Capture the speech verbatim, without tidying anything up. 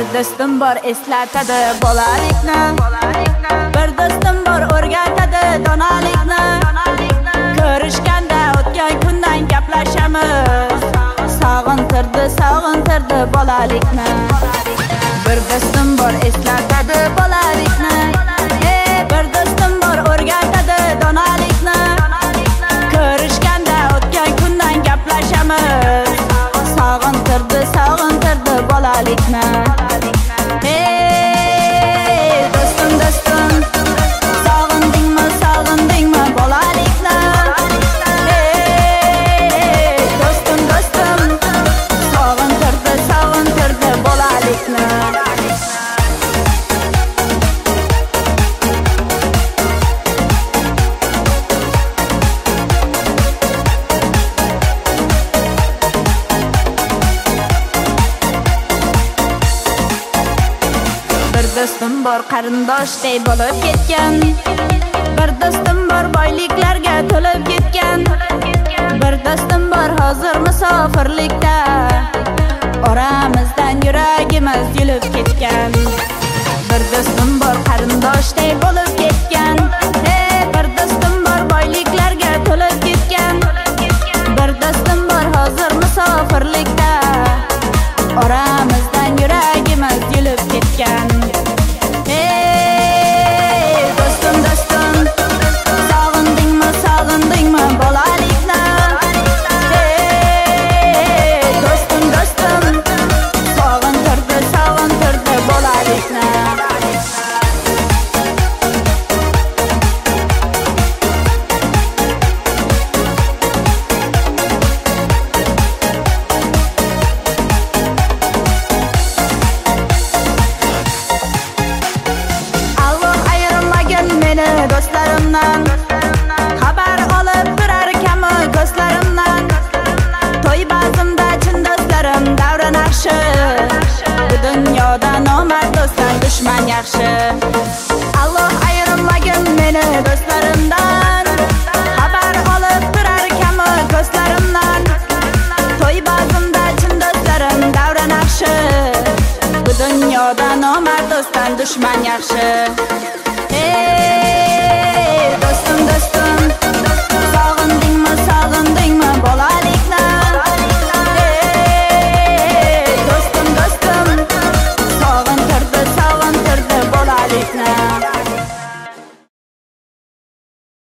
do'stim bor eslatadi bolalikni, bir do'stim bor o'rgatadi donolikni. Ko'rishganda o'tgan kundan gaplashamiz, sog'intirdi, sog'intirdi bolalikni. Bir do'stim bor eslatadi bolalikni, bir do'stim bor o'rgatadi donolikni. Ko'rishganda o'tgan kundan gaplashamiz, sog'intirdi, sog'intirdi bolalikni. Hey do'stim, do'stim, sog'indingmi, sog'indingmi bolalikni? Hey do'stim, do'stim, sog'intirdi, sog'intirdi bolalikni. Bir do'stim bor qarindoshday bo'lib ketgan, bir do'stim bor boyliklarga to'lib ketgan, bir do'stim bor hozir musofirlikda, oramizdan yuragimiz yulib ketgan. Bir do'stim bor qarindoshday bo'lib ketgan, bir do'stim bor boyliklarga to'lib ketgan, bir do'stim bor hozir musofirlikda, oramizdan yuragimiz yulib ketgan. Hey do'stim, do'stim, sog'indingmi, sog'indingmi bolalikni? Hey do'stim, do'stim, sog'intirdi, sog'intirdi bolalikni. Do'stlarimdan xabar olib turar kami ko'zlarimdan, to'y bazmda chin do'stlarim davra naqshi, bu dunyoda nomard do'stdan dushman yaxshi. Alloh ayirmagin meni do'stlarimdan, xabar olib turar kami ko'zlarimdan, to'y bazmda chin do'stlarim davra naqshi, bu dunyoda nomard do'stdan dushman yaxshi.